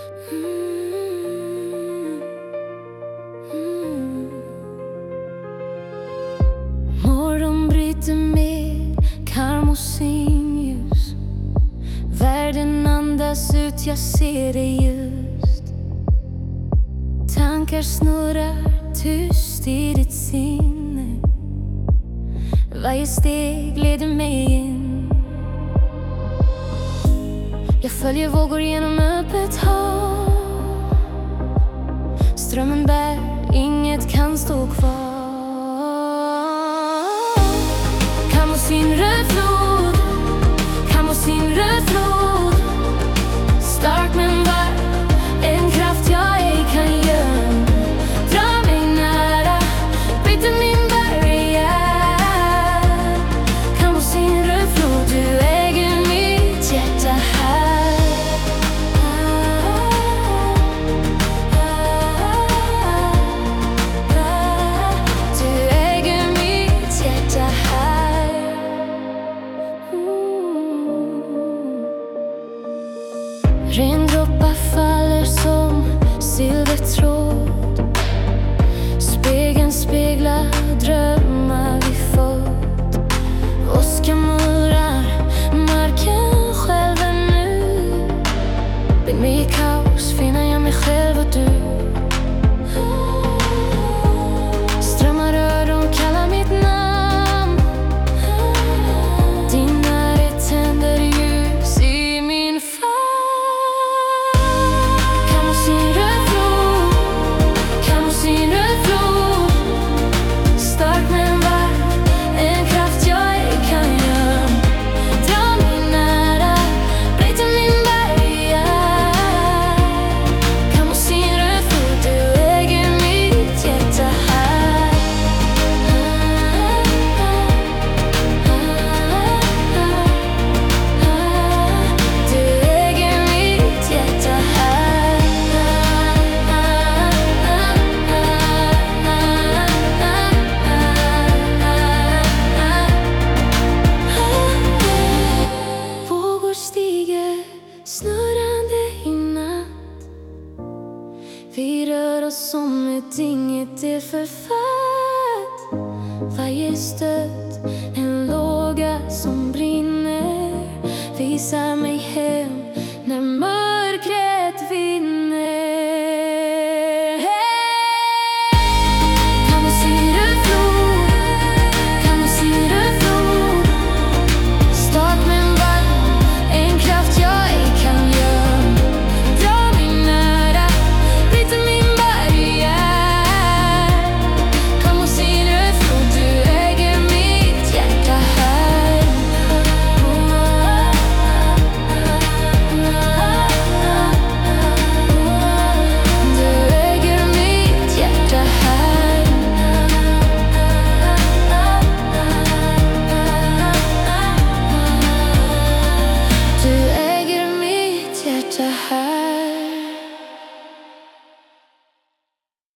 Morgon bryter med karmosinljus. Världen andas ut, jag ser det just. Tankar snurrar tyst i ditt sinne. Varje steg leder mig in. Jag följer vågor genom öppet hav. Strömmen bär, inget kan stå kvar. Sin röd flod, kan vara sin röd flod. Stark men varm, en kraft jag ej kan gömma. Dra mig nära, bryter min barriär. Kan vara sin röd flod, du äger mitt hjärta här. Du äger mitt hjärta här. Regndroppar faller som silvertråd. Spegeln speglar drömmar vi fått. Åska mullrar, marken skälver nu. Bind mig i kaos, finner jag mig själv och du. Strömmar rör, de kallar mitt namn. Din närhet tänder ljus i min famn. Sin röd flod, kan vara sin röd flod. Stark men varm, en kraft jag ej kan gömma. Dra mig nära, bryter min barriär. Kan vara sin röd flod, du äger mitt hjärta här. Du äger mitt hjärta här. Vågor stiger snurrande i natt. Vi rör oss som ett inget är författ. Varje stöt en låga som brinner visar mig